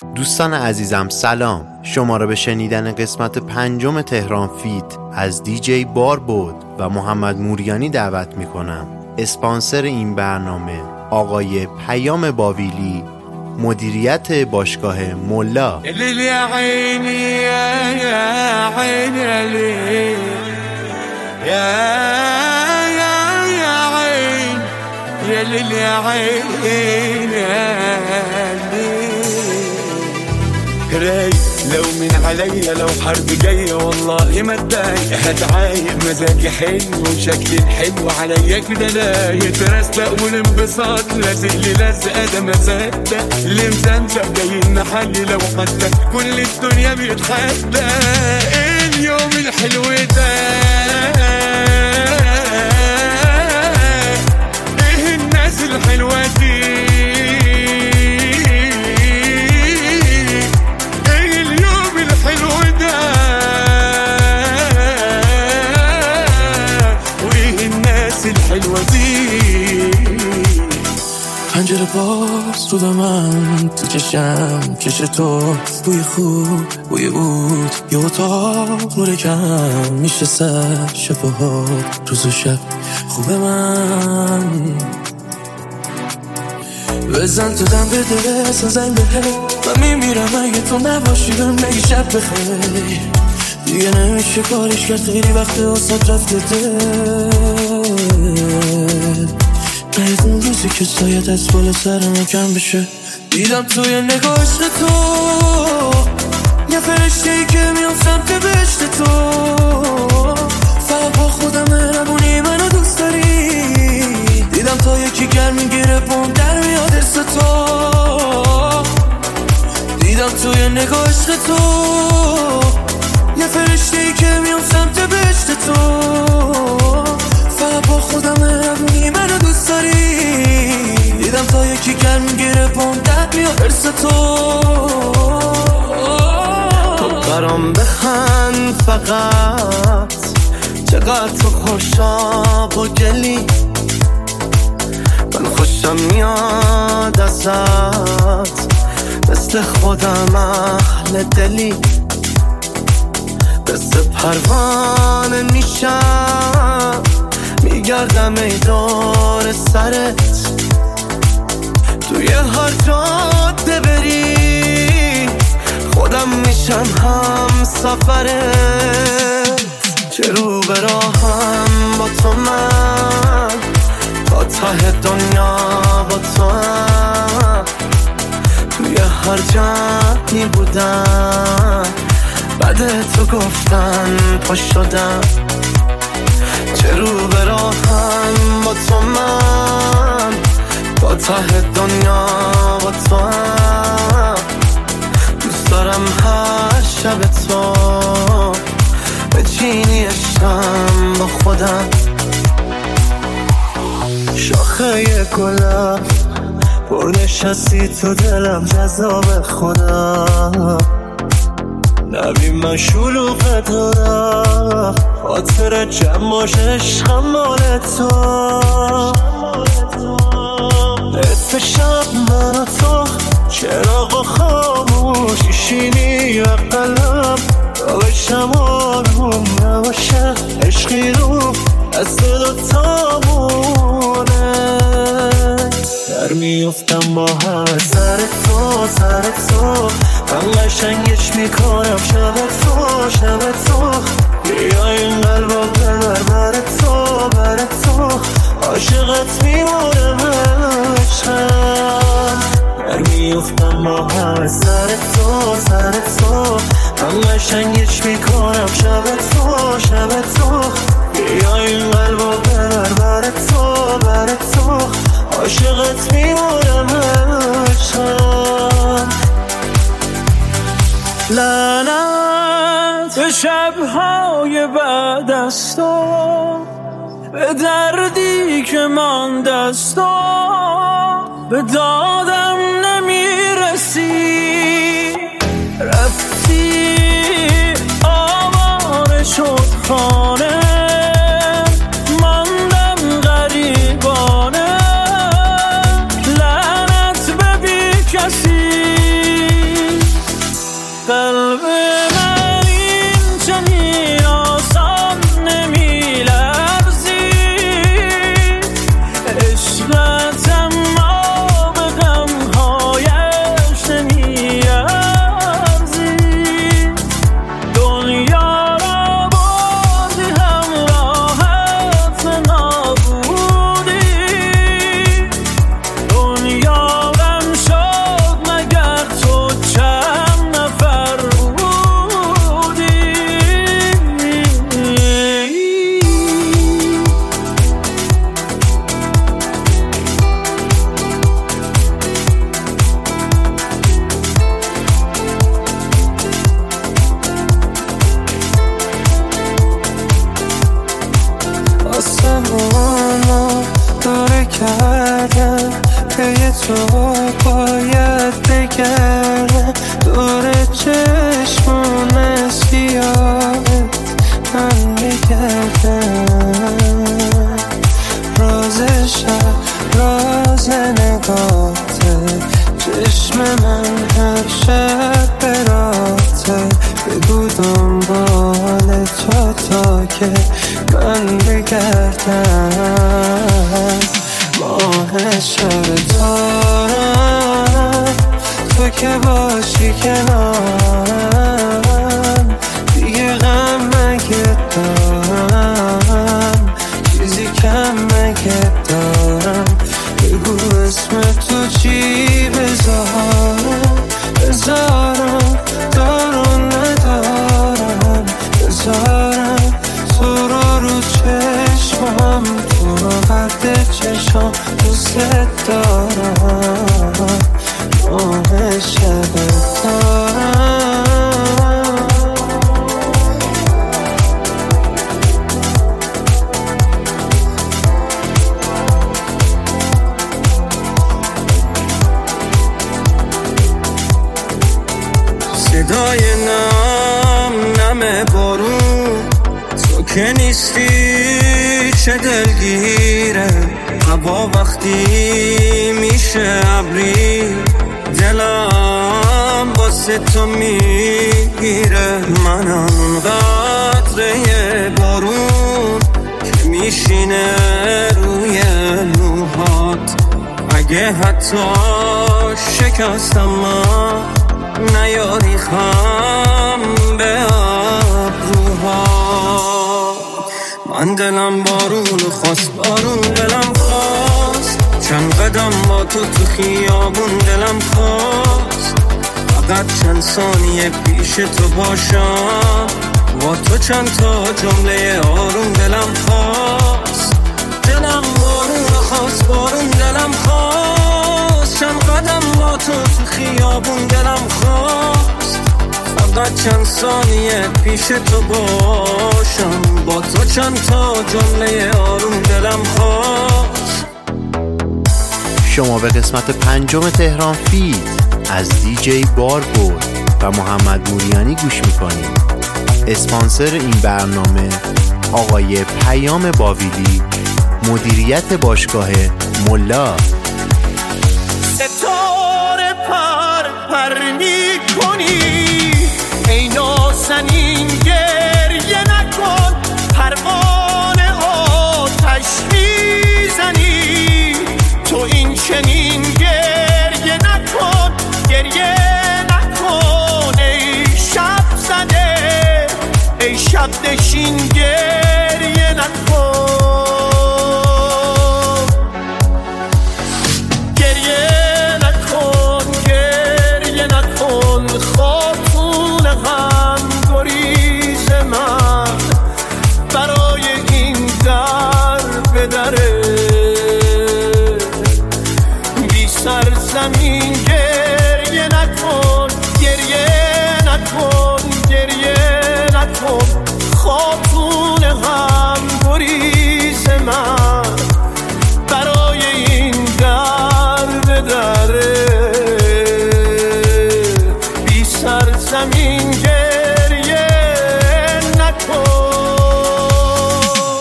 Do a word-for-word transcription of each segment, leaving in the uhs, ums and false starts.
دوستان عزیزم سلام، شما را به شنیدن قسمت پنجم تهران فیت از دیجی باربود و محمد موریانی دعوت می کنم. اسپانسر این برنامه آقای پیام باویلی، مدیریت باشگاه ملا. یا عینی یا عینی یا یا عین یا لیل یا عین لو من علي لو حرب جاية والله ما اتضايق، هتعايق مزاجي حلو وشكلي الحلو عليا كده لا يترستق والانبساط لازق لي لازقه ده ما صدق اللي مزمزم جاي المحل لو حتى كل الدنيا بيتحدى اليوم الحلو ده ايه الناس الحلوة دي پنجره باز رو به من تو چشم کش تو بوی خوب بوی بود یه اتاق نور کم میشه سر شب و ها روز و شب خوب من بزن تو دم بده بزن زنگ بده و میمیرم اگه تو نباشی بهم بگی شب بخیر دیگه نمیشه کارش کرد خیلی وقت واسه رفته دل باید اون روزی که سایه دست بالا سرم کم بشه دیدم توی نگاه عشق تو یه فرشته ای که میام سمت بهشت تو فقط با خودم مهربونی منو دوست داری دیدم تا یکی گرمی گیره پام در میاد ارس تو دیدم توی نگاه عشق تو یه فرشته ای که میام سمت بهشت تو فقط با خودم مهربونی منو دوست داری دیدم تا یکی گرم گیره پام در میاد ارس تو تو برام بخند فقط چقدر تو خوشاب و گلی من خوشم میاد ازت مثل خودم اهل دلی مثل پروانه میشم میگردم ای دور سرت توی هر جاده بری خودم میشم هم سفرت چه رو به راهم با تو من تا ته دنیا با تو هم توی هر جایی بودم بعد تو گفتن پا شدم چه رو به راهم با تو من تا ته دنیا با تو هم دوست دارم هر شب تو بچینی عشقم با خودم شاخه گلم پر نشستی تو دلم جذاب خودم نبی من شلوغ دارم خاطر جمعش عشقم مال تو نصف شب من و تو چراغ و خاموش شیشینی و قلم روشم آروم نباشه عشقی رو از دل و تامونه در میفتم با همه سر تو سر تو من قشنگش میکنم شب تو شب تو بیا این قلبا ببر بر تو بر تو عاشقت میمونم عشقم در میفتم با همه سر تو سر تو من قشنگش میکنم شب تو شب تو بیا این قلبا ببر بر تو بر تو عاشقت میمونم عشقم لعنت به شبهای بعد از تو به دردی که من دستا به دادم نمیرسی رفتی آواره شد خانه ماندم غریبانه لعنت به بی کسی قلب من این چنین آسان نمی لرزی عشقت اما به غمهایش نمی ارزی دنیا را بردی همراهت نابودی دنیا غم شد مگر تو چند نفر بودی آسمانو دوره کردم پی تو باید بگردم دور چشمون سیاهت من بگردم راز شب راز نگاته چشم من هر شب براته بگو دنبال تو تا که من بگردم ماه شب تارم تو که باشی کنارم دیگه غم مگه دارم چیزی کم مگه دارم بگو اسم تو چی بذارم بذارم دارم ندارم بذارم تو رو رو چشمم تو رو قد چشم دوست دارم ماه شب دارم صدای نم نم بارون تو که نیستی چه دلگیره هوا وقتی میشه ابری دلم واسه تو میگیره منم اون قطره بارون که میشینه روی موهات اگه حتی شکستم من نیاری خم به ابروها من دلم بارون خواست بارون دلم خواست چند قدم با تو تو خیابون دلم خواست فقط چند ثانیه پیش تو باشم با تو چند تا جمله آروم دلم خواست دلم بارون خواست بارون دلم خواست چند قدم با تو تو خیابون دلم خواست فقط چند ثانیه پیش تو باشم با تو چند تا جمله آروم دلم خواست. شما به قسمت پنجم تهران فیت از دیجی باربود و محمد موریانی گوش میکنید. اسپانسر این برنامه آقای پیام باویلی، مدیریت باشگاه ملا. ستاره پر پر می کنی ای نازنین گریه نکن پروانه آتش میزنی تو این چنین گریه نکن گریه نکن ای شب زده ای شب نشین گریه نکن خاتون غم گریز من برای این در به دره بی سر زمین گریه نکن گریه نکن گریه نکن خاتون غم گریز من برای این در به دره زمین گریه نکن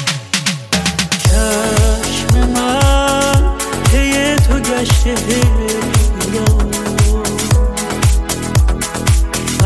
چشم من پی تو گشته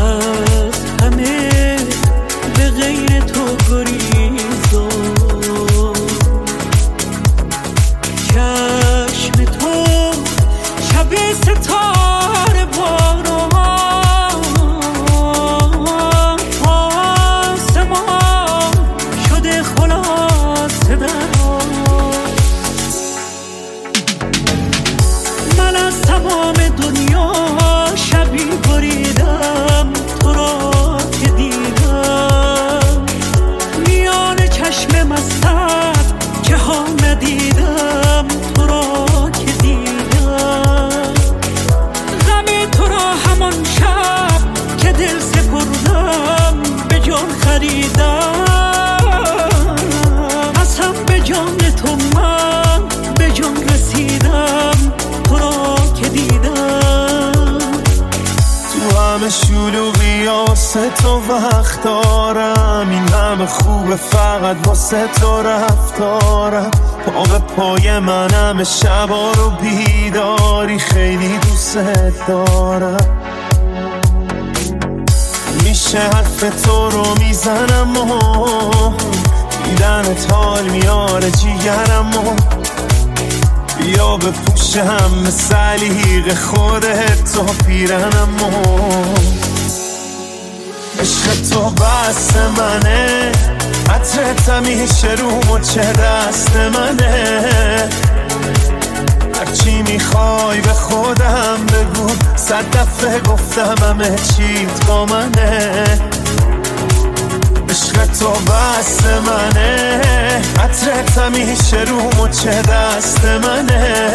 همان شب که دل سپردم به جان خریدم، از هم به جان تو من به جان رسیدم، تو را که دیدم. تو همه شلوغی واسه تو وقت دارم، این همه خوبه فقط واسه تو رفتارم. پا به پای من همه شبا رو بیداری، خیلی دوست دارم. میشه حرف تو رو میزنم و دیدنت حال میاره جیگرم و بیا بپوشم سلیق خودت تو پیرنم و عشق تو بست منه، عطرت همیشه رو مچ دست منه. هرچی میخوای به خودم بگو، صد دفعه گفتم همه چیت با منه. عشق تو بست منه، عطرت همیشه رو مچ دست منه.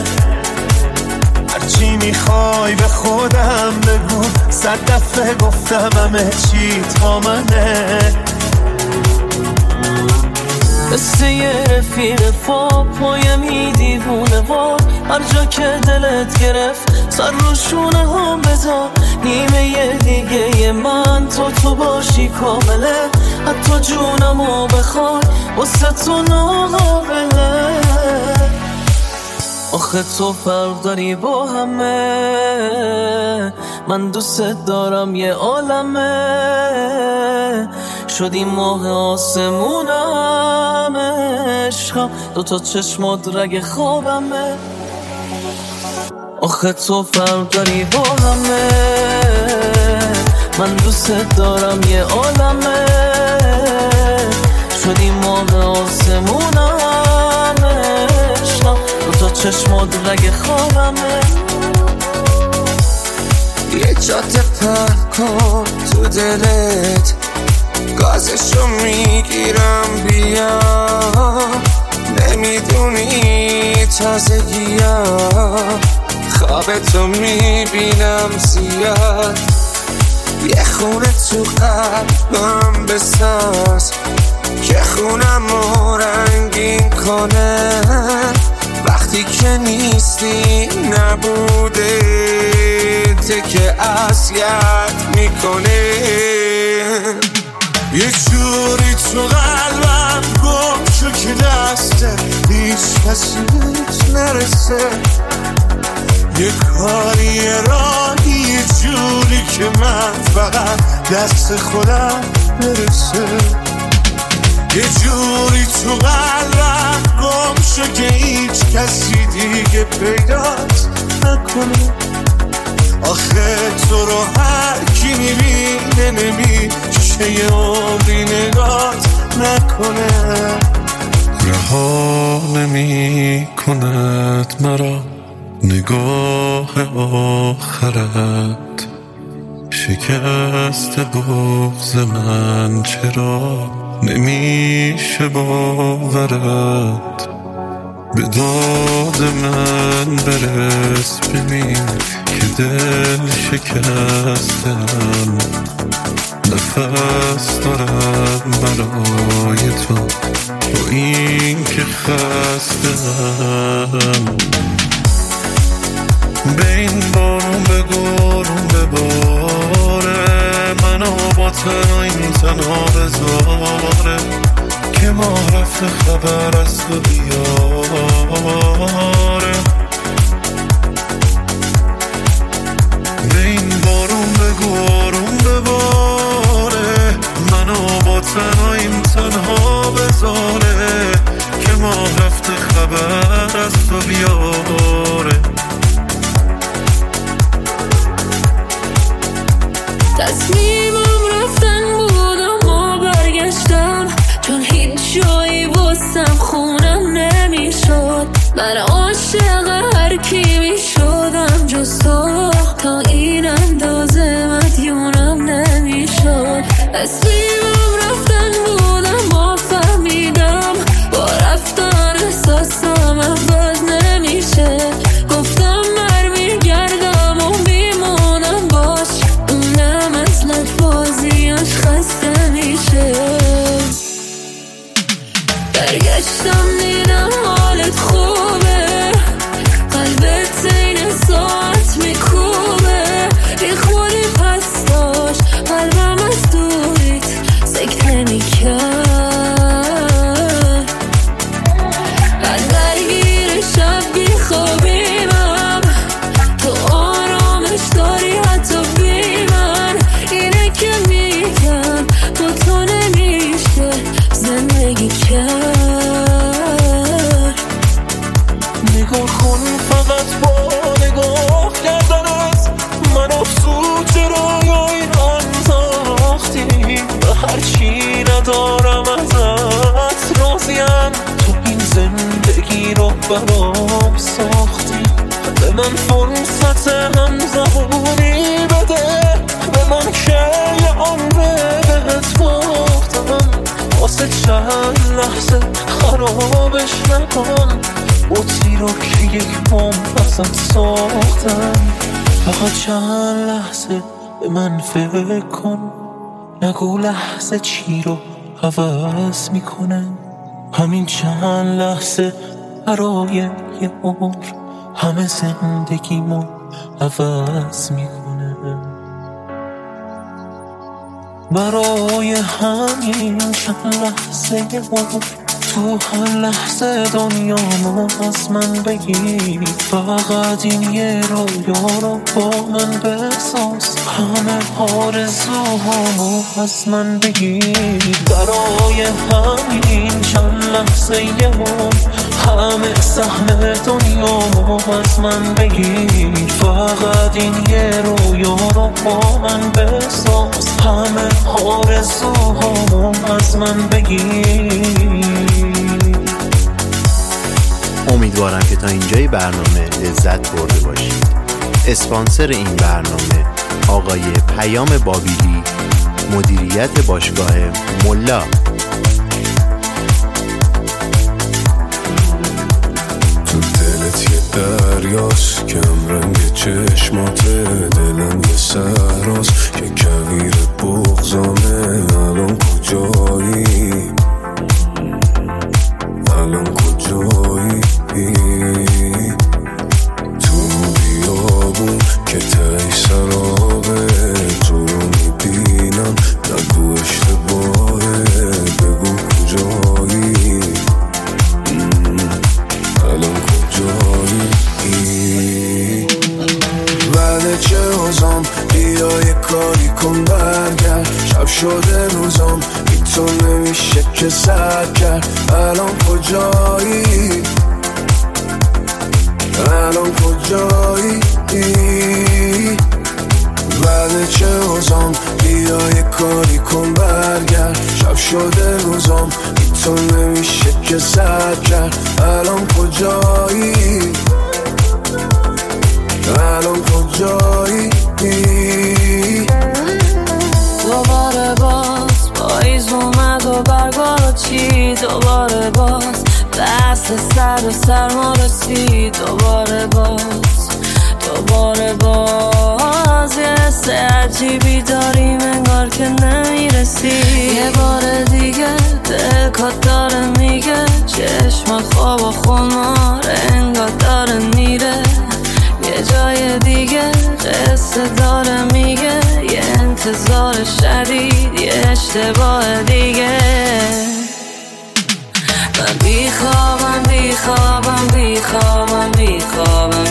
هرچی میخوای به خودم بگو، صد دفعه گفتم همه چیت با منه. مثل یه رفیق فا پایمی دیوونه وار، هر جا که دلت گرفت سر رو شونه هم بذار. نیمه یه دیگه ی من تو تو باشی کامله، حتی جونمو بخوای واسه تو ناقابله. آخه تو فرق داری با همه، من دوست دارم یه عالمه. شدی ماه آسمونم عشقم، دوتا چشمات رگ خوابمه. آخه تو فرق داری با همه، من دوست دارم یه عالمه. شدی ماه آسمونم عشقم، دوتا چشمات رگ خوابمه. یه جاده پر کن تو دلت، گازشو میگیرم بیا. نمیدونی تازگیم، خوابتو میبینم زیاد. یه خونه تو قلبم بساز که خونمو رنگین کنه. وقتی که نیستی نبوده ته که اذیت میکنه. یه جوری تو قلبم گم شو که دسته هیچ کسی نرسه. یه کاری راهی یه جوری که من فقط دست خودم برسه. یه جوری تو قلبم گم شو که هیچ کسی دیگه پیدات نکنه. آخه تو رو هر کی میبینه نمیشه یه عمری نگات نکنه. رها نمی کند مرا نگاه آخرت، شکست بغض من چرا نمیشه باورت. به داد من برس ببین که دل شکستم، نفس دارم برای تو با این که خستم. به این بارون بگارون بباره، منو با تنها این تنها بذاره. که ماه رفته خبر از تو بیاره. به این بارون بگارون بباره، منو با تنها این تنها بذاره. که ماه رفته خبر از تو بیاره. تصمیمم رفتن بود اما برگشتم، چون هیچ جایی واسم خونم نمیشد. من عاشق هر کی میشدم جز تو، تا این اندازه مدیونم نمیشد. تصمیمم رفتن بود اما فهمیدم با رفتن احساسم عوض نمیشه. گفتم برمیگردم و میمونم با خراب کردنت من افسود چرا یا این انداختی به هرچی ندارم ازت راضیم تو این زندگی رو برام ساختی به من فرصت هم زبونی بده به من که یه عمره بهت باختم واسه چند لحظه خرابش نکن بوتی رو که یک بام ازم ساختم فقط چند لحظه به من فکر کن نگو لحظه چی رو حوض میکنه همین چند لحظه برای یه عمر همه زندگیمو عوض میکنه برای همین چند لحظه عمر تو هر لحظه دنیامو از من بگیر فقط این یه رویا رو با من بساز همه آرزوهامو از من بگیر برای همین چند لحظه عمر همه سهم دنیامو از من بگیر فقط این یه رویا رو با من بساز همه آرزوهامو از من بگیر امیدوارم که تا اینجای برنامه لذت برده باشید. اسپانسر این برنامه آقای پیام بابیلی، مدیریت باشگاه ملا. تو دلت یه دریاست کم رنگ چشمات دلم یه سهراست که کویر بغضامه الان کجایی الان کجایی تو بیابون که تایی سرابه تو رو میبینم نگو اشتباهه بگو کجایی الان کجایی بعد چه روزام بیا یه کاری کن برگرد شب شده روزام بی تو نمیشه که سر کرد الان کجایی الان کجایی بعد چه روزام بیا یه کاری کن برگرد شب شده روزام بی تو نمیشه که سر کرد الان کجایی الان کجایی دوباره باز پاییز اومد و برگارو چی دوباره باز دست سر و سرما رسید دوباره باز دوباره باز یه حس عجیبی داریم انگار که نمیرسی یه بار دیگه دلکات داره میگه چشم خواب و خمار انگار داره میره یه جای دیگه قصه داره میگه یه انتظار شدید یه اشتباه دیگه من بیخوابم بیخوابم بیخوابم بیخوابم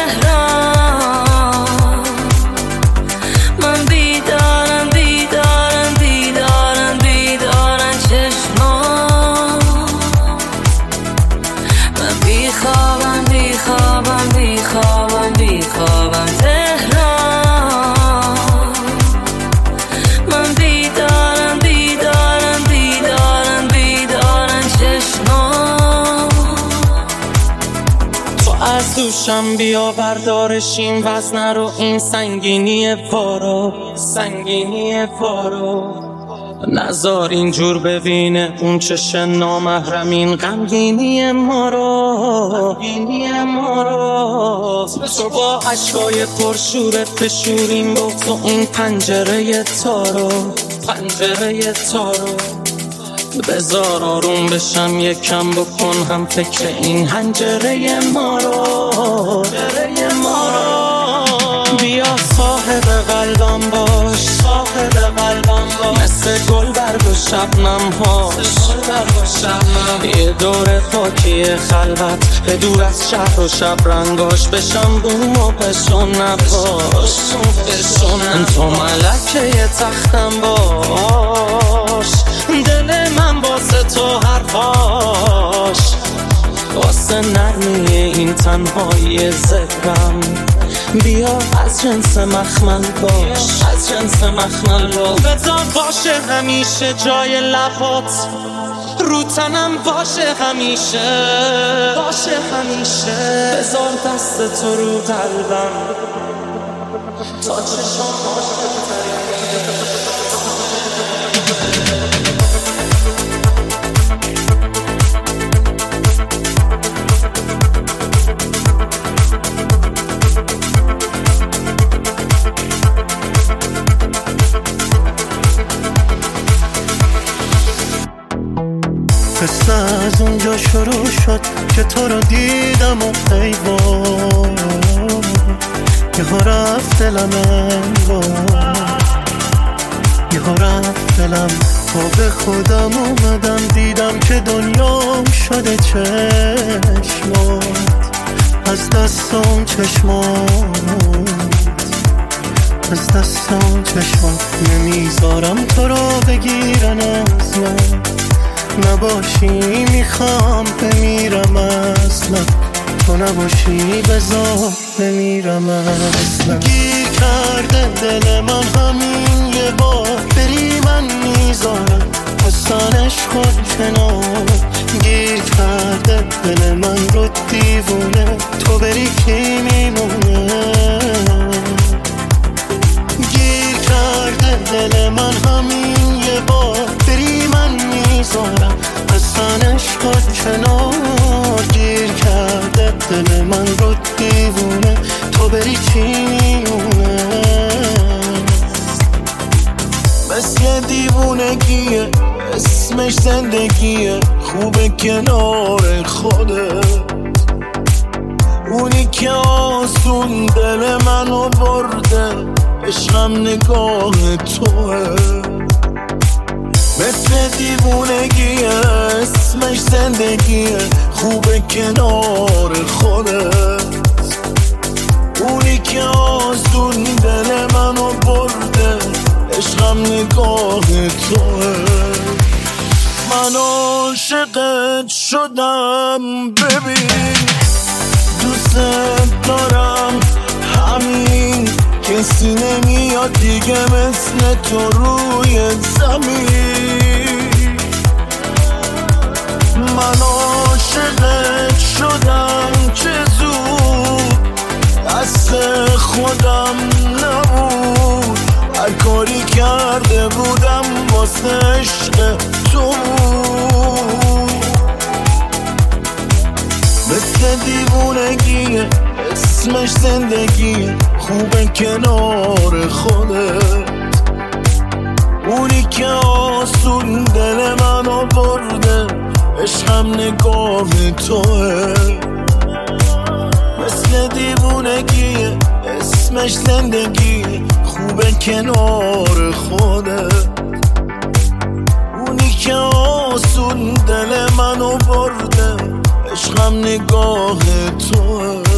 تهران من بیدارم بیدارم بیدارم بیدارم چشمان من بیخوابم بیخوابم بیخوابم بیخوابم تهران من بیدارم بیدارم بیدارم بیدارم چشمان تو از دوشم بیا بردارش این وزن رو این سنگینی پارو سنگینی پارو نذار اینجور ببینه اون چش نامحرمین غمگینی ما رو غمگینی ما رو تو با عشقای پرشورت بشوریم با تو این پنجره تارو پنجره تارو بذار آروم بشم یکم بکن هم فکر این حنجره ما رو حنجره ما رو بیا صاحب قلبم باش صاحب قلبم باش مثل گل برگ و شبنم هاش یه دور خاکی خلوت به دور از شهر و شب رنگاش بشم بوم و پشون نباش تو ملکه یه تختم باش دل من واسه تو حرفاش واسه نرمی این تنهایی ذکرم بیا از جنس مخمل باش، از جنس مخمل باش. بذار باشه همیشه جای لبات، رو تنم باشه همیشه، باشه همیشه. بذار دست تو رو قلبم تا چشم باشه قصه از اونجا شروع شد که تو رو دیدم و ایوان یهو رفت دلم انگار، یهو رفت دلم. تا به خودم اومدم دیدم که دنیام شده چشمات، از دستم چشمات، از دستم چشمات. نمیذارم تو رو بگیرن از من، نباشی میخوام بمیرم اصلا، تو نباشی بذار بمیرم اصلا. گیر کرده دل من همین یه بار، بری من میذارم حسنش خود کنار. گیر کرده دل من رو دیوونه، تو بری کی میمونه. گیر کرده دل من همین یه بار، بری من میذارم حسنش خود کنار. گیر کرده دل من رو دیوونه، تو بری چی میمونه. مثل دیوونگیه اسمش زندگیه، خوبه کنار خودت. اونی که آسون دل منو برده، عشقم نگاه توه. مثل دیوونگیه اسمش زندگیه، خوبه کنار خودت. اونی که آسون دل منو برده، عشقم نگاه توه. من عاشقت شدم ببین، دوست دارم همین، کسی نمیاد دیگه مثل تو روی زمین. من عاشقت شدم چه زود، دست خودم نبود، هر کاری کرده بودم واسه عشق تو. مثل دیوونگیه اسمش زندگیه، خوبه کنار خودت. اونی که آسون دل منو برده، عشقم نگاه توه. مثل دیوونگیه اسمش زندگیه، خوبه کنار خودت. اونی که آسون دل منو برده، عشقم نگاه توه.